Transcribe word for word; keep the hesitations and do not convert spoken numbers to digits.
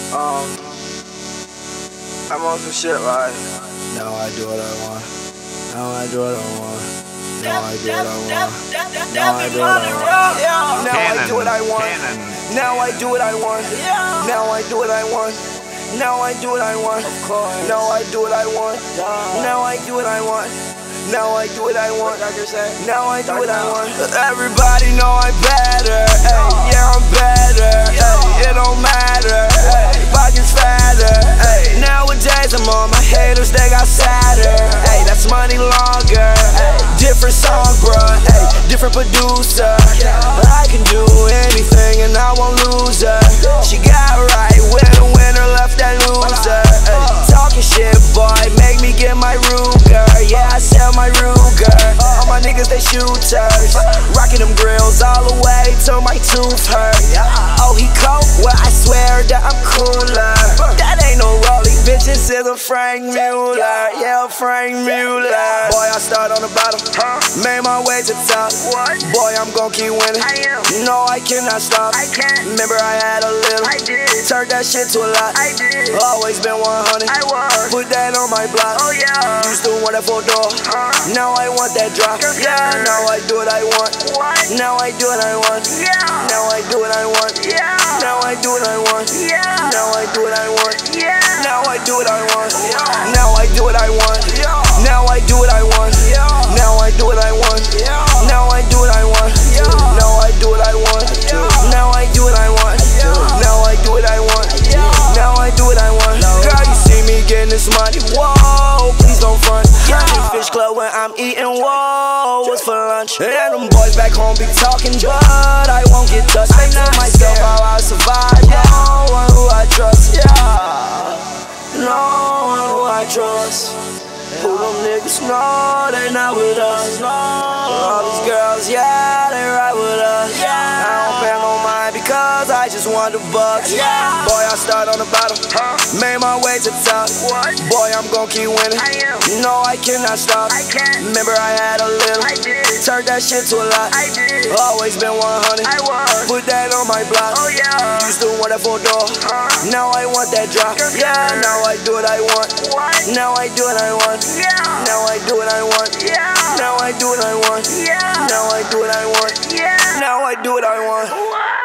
Um, I'm on some shit like, Now I do what I want. Now I do what I want. Now I do what I want. Now I do what I want. now I do what I want. Now I do what I want. Now I do what I want. Now I do what I want. Now I do what I want. Now I do what I want. Now I do what I want. Now I do what I want. Everybody know I'm better. Ay, yeah, I'm better. Ay, it don't matter. Ay, pockets fatter. Ay, nowadays I'm on my haters, they got sadder. Ay, that's money longer. Ay, different song, bruh. Ay, different producer. I can do anything and I won't lose her. She got right, winner, winner, left that loser. Ay, talking shit, boy, make me get my Ruger. Yeah, I sell my Ruger. All my niggas, they shooters. Rocking them grills all the way till my tooth hurt. Oh, he cold? Well, I swear that I'm cooler. That ain't no Rollie, bitch, this is a Frank Mueller. Yeah, Frank Mueller. Boy, I start on the bottom, made my way to the top. Boy, I'm gon' keep winning. No, I cannot stop. Remember I had a little, turned that shit to a lot. Always been one hundred, put that on my block. Used to want that four door, now I want that drop. Yeah, now I do what I want. Now I do what I want. Now I do what I want. Now I do what I want. Now I do what I want. Now I do what I want. Now I do what I want. Now I do what I want. Now I do what I want. Now I do what I want. Now I do what I want. Now I do what I want. Now I do what I want. Now I do what I want. Girl, you see me getting this money. Whoa, please don't front. Honey Fish Club when I'm eating. Whoa, what's for lunch? And them boys back home be talking, but I won't get touched. I know myself how I survive. No one who I trust. Yeah, no one who I trust. Who them niggas know they not with us. All these girls, yeah, they ride with us. I don't pay no mind because I just want the bucks. Boy, I start on the bottom, made my way to the top. Boy, I'm gon' keep winning. No, I cannot stop. Remember I had a little, turned that shit to a lot. Always been one hundred, put that on my block. Used to want that four door, now I want that drop. Yeah, now I do what I want. Now I do what I want. Now I do what I want. Now I do what I want. Now I do what I want. Now I do what I want.